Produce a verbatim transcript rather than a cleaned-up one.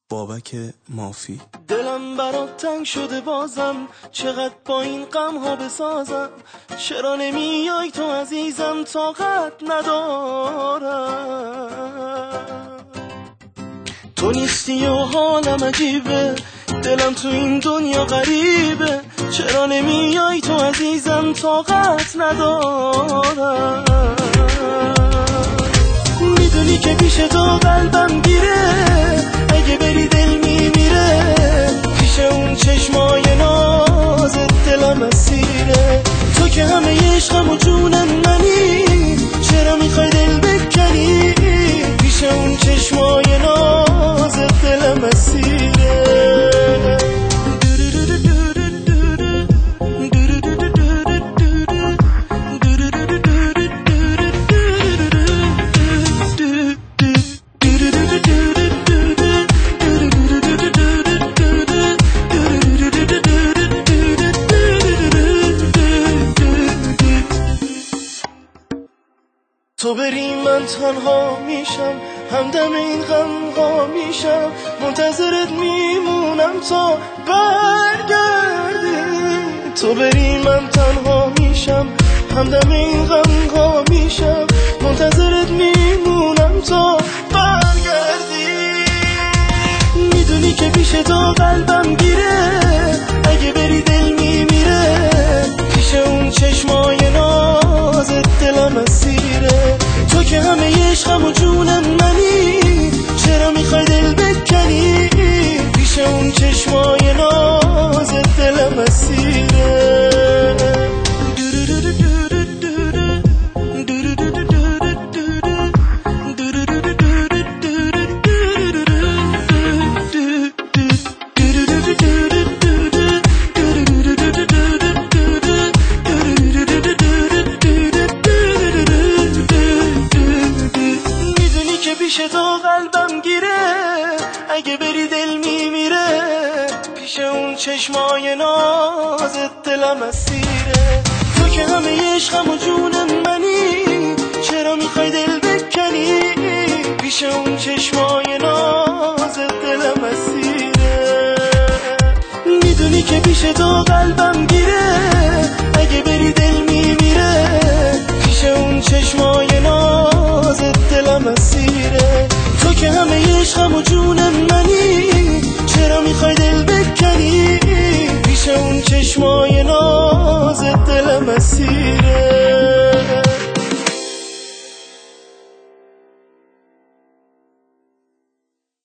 بابک مافی. دلم برات تنگ شده بازم، چقدر با این غم ها بسازم. چرا نمیای تو عزیزم، طاقت ندارم. تو نیستی و حالم عجیبه، دلم تو این دنیا غریبه. چرا نمیای تو عزیزم، طاقت ندارم. میدونی که پیش تو قلبم گیره، اگه بری دل میمیره. پیش اون چشمای نازت دلم اسیره. تو که همه عشقم و جونم منی، چرا میخوای دل بکنی؟ پیش اون چشمای نازت دلم اسیره. تو بری من تنها میشم، همدم این غم ها میشم. منتظرت میمونم تا برگردی. تو بری من تنها میشم، همدم این غم ها میشم. منتظرت میمونم تا برگردی. میدونی که پیش تو قلبم گیره، اگه بری دل میمیره. پیش اون چشمای نازت دلم اسیره. تو که همه عشقم و جونم منی، چرا میخوای دل بکنی؟ پیش اون چشمای نازت دلم اسیره. پیش تو قلبم گیره، اگه بری دل میمیره. پیش اون چشمای نازت دلم اسیره. تو که همه عشقم و جونم منی، چرا میخوای دل بکنی؟ پیش اون چشمای نازت دلم اسیره. میدونی که پیش تو قلبم گیره، اگه بری دل میمیره. پیش اون چشمای نازت دلم اسیره. تو که همه عشقم و